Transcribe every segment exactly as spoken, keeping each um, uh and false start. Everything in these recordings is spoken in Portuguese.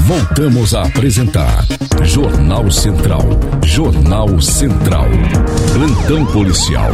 Voltamos a apresentar Jornal Central. Jornal Central. Plantão policial.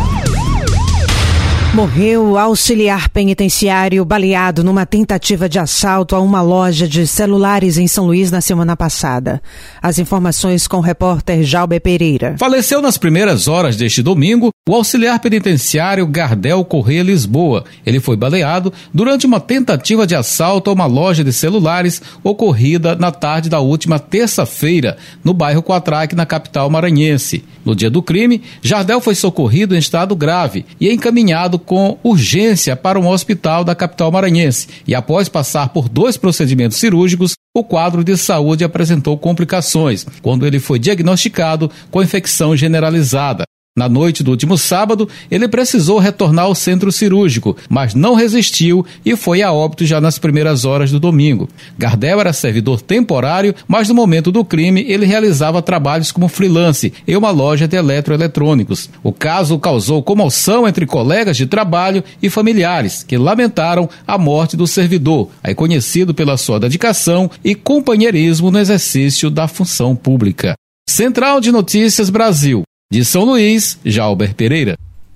Morreu auxiliar penitenciário baleado numa tentativa de assalto a uma loja de celulares em São Luís na semana passada. As informações com o repórter Jalber Pereira. Faleceu nas primeiras horas deste domingo o auxiliar penitenciário Gardel Corrêa Lisboa. Ele foi baleado durante uma tentativa de assalto a uma loja de celulares ocorrida na tarde da última terça-feira, no bairro Quatraque, na capital maranhense. No dia do crime, Gardel foi socorrido em estado grave e encaminhado com urgência para um hospital da capital maranhense e, após passar por dois procedimentos cirúrgicos, o quadro de saúde apresentou complicações, quando ele foi diagnosticado com infecção generalizada. Na noite do último sábado, ele precisou retornar ao centro cirúrgico, mas não resistiu e foi a óbito já nas primeiras horas do domingo. Gardel era servidor temporário, mas no momento do crime ele realizava trabalhos como freelance em uma loja de eletroeletrônicos. O caso causou comoção entre colegas de trabalho e familiares, que lamentaram a morte do servidor, aí conhecido pela sua dedicação e companheirismo no exercício da função pública. Central de Notícias Brasil. De São Luís, Jalber Pereira.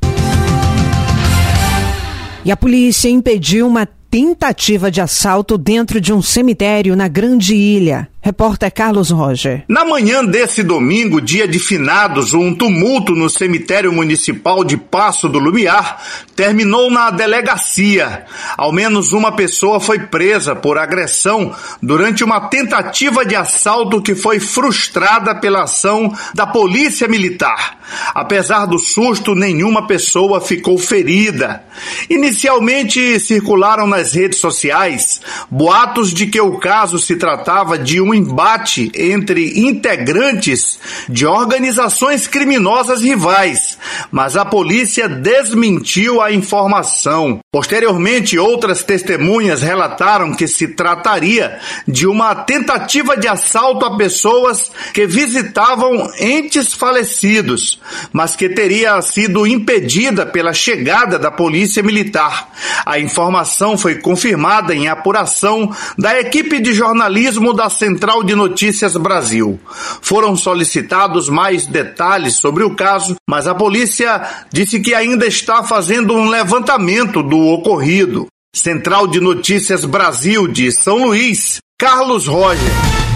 E a polícia impediu uma tentativa de assalto dentro de um cemitério na Grande Ilha. Repórter Carlos Roger. Na manhã desse domingo, dia de finados, um tumulto no cemitério municipal de Passo do Lumiar terminou na delegacia. Ao menos uma pessoa foi presa por agressão durante uma tentativa de assalto que foi frustrada pela ação da Polícia Militar. Apesar do susto, nenhuma pessoa ficou ferida. Inicialmente circularam nas redes sociais boatos de que o caso se tratava de um embate entre integrantes de organizações criminosas rivais, mas a polícia desmentiu a informação. Posteriormente, outras testemunhas relataram que se trataria de uma tentativa de assalto a pessoas que visitavam entes falecidos, mas que teria sido impedida pela chegada da Polícia Militar. A informação foi confirmada em apuração da equipe de jornalismo da Central de Notícias Brasil. Foram solicitados mais detalhes sobre o caso, mas a polícia disse que ainda está fazendo um levantamento do ocorrido. Central de Notícias Brasil de São Luís, Carlos Roger.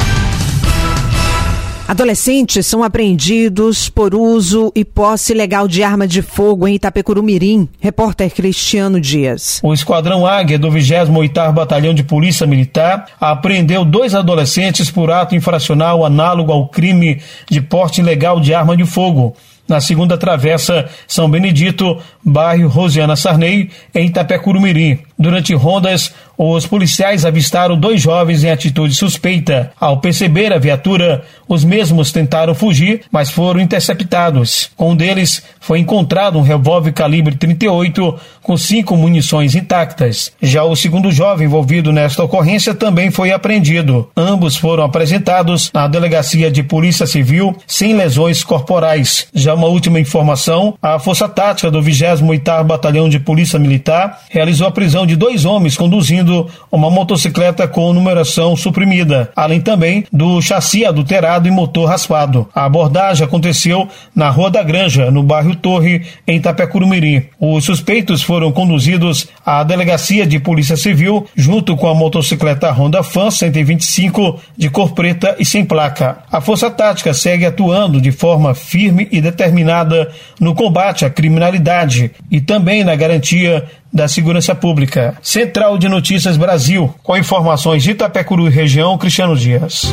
Adolescentes são apreendidos por uso e posse ilegal de arma de fogo em Itapecurumirim. Repórter Cristiano Dias. O Esquadrão Águia do vigésimo oitavo Batalhão de Polícia Militar apreendeu dois adolescentes por ato infracional análogo ao crime de porte ilegal de arma de fogo na segunda travessa São Benedito, bairro Rosiana Sarney, em Itapecurumirim. Durante rondas, os policiais avistaram dois jovens em atitude suspeita. Ao perceber a viatura, os mesmos tentaram fugir, mas foram interceptados. Com um deles foi encontrado um revólver calibre trinta e oito com cinco munições intactas. Já o segundo jovem envolvido nesta ocorrência também foi apreendido. Ambos foram apresentados na Delegacia de Polícia Civil sem lesões corporais. Já uma última informação, a Força Tática do vigésimo oitavo Batalhão de Polícia Militar realizou a prisão de dois homens conduzindo uma motocicleta com numeração suprimida, além também do chassi adulterado e motor raspado. A abordagem aconteceu na Rua da Granja, no bairro Torre, em Itapecurumirim. Os suspeitos foram conduzidos à Delegacia de Polícia Civil junto com a motocicleta Honda Fan cento e vinte e cinco de cor preta e sem placa. A Força Tática segue atuando de forma firme e determinada no combate à criminalidade e também na garantia da segurança pública. Central de Notícias Brasil, com informações de Itapecuru e região, Cristiano Dias.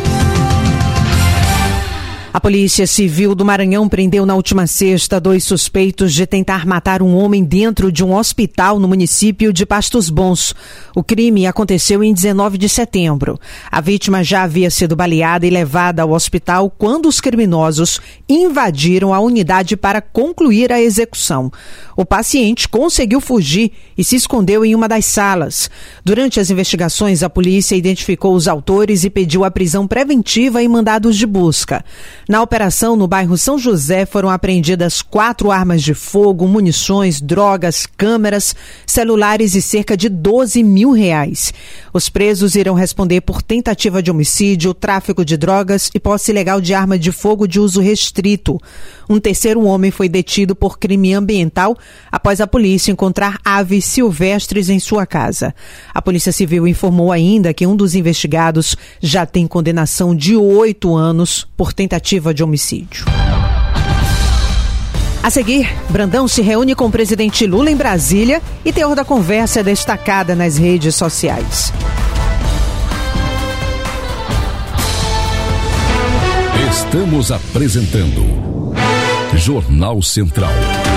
A Polícia Civil do Maranhão prendeu na última sexta dois suspeitos de tentar matar um homem dentro de um hospital no município de Pastos Bons. O crime aconteceu em dezenove de setembro. A vítima já havia sido baleada e levada ao hospital quando os criminosos invadiram a unidade para concluir a execução. O paciente conseguiu fugir e se escondeu em uma das salas. Durante as investigações, a polícia identificou os autores e pediu a prisão preventiva e mandados de busca. Na operação no bairro São José foram apreendidas quatro armas de fogo, munições, drogas, câmeras, celulares e cerca de doze mil reais. Os presos irão responder por tentativa de homicídio, tráfico de drogas e posse ilegal de arma de fogo de uso restrito. Um terceiro homem foi detido por crime ambiental após a polícia encontrar aves silvestres em sua casa. A Polícia Civil informou ainda que um dos investigados já tem condenação de oito anos por tentativa de homicídio. A seguir, Brandão se reúne com o presidente Lula em Brasília e teor da conversa é destacada nas redes sociais. Estamos apresentando Jornal Central.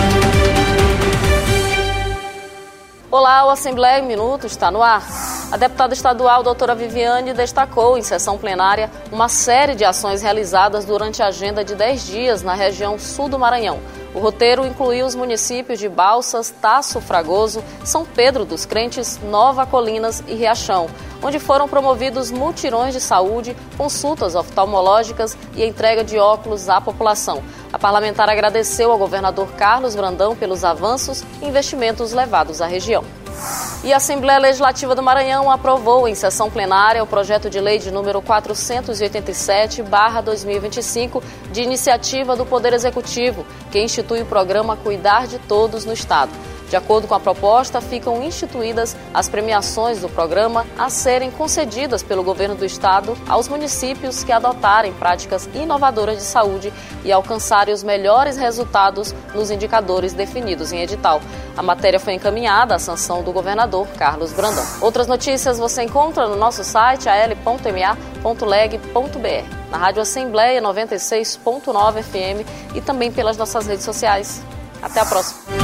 Olá, o Assembleia em Minutos está no ar. A deputada estadual doutora Viviane destacou em sessão plenária uma série de ações realizadas durante a agenda de dez dias na região sul do Maranhão. O roteiro incluiu os municípios de Balsas, Taço Fragoso, São Pedro dos Crentes, Nova Colinas e Riachão, onde foram promovidos mutirões de saúde, consultas oftalmológicas e entrega de óculos à população. A parlamentar agradeceu ao governador Carlos Brandão pelos avanços e investimentos levados à região. E a Assembleia Legislativa do Maranhão aprovou em sessão plenária o projeto de lei de número quatrocentos e oitenta e sete barra dois mil e vinte e cinco, de iniciativa do Poder Executivo, que institui o programa Cuidar de Todos no Estado. De acordo com a proposta, ficam instituídas as premiações do programa a serem concedidas pelo governo do estado aos municípios que adotarem práticas inovadoras de saúde e alcançarem os melhores resultados nos indicadores definidos em edital. A matéria foi encaminhada à sanção do governador Carlos Brandão. Outras notícias você encontra no nosso site a l ponto m a ponto leg ponto b r, na Rádio Assembleia noventa e seis ponto nove F M e também pelas nossas redes sociais. Até a próxima!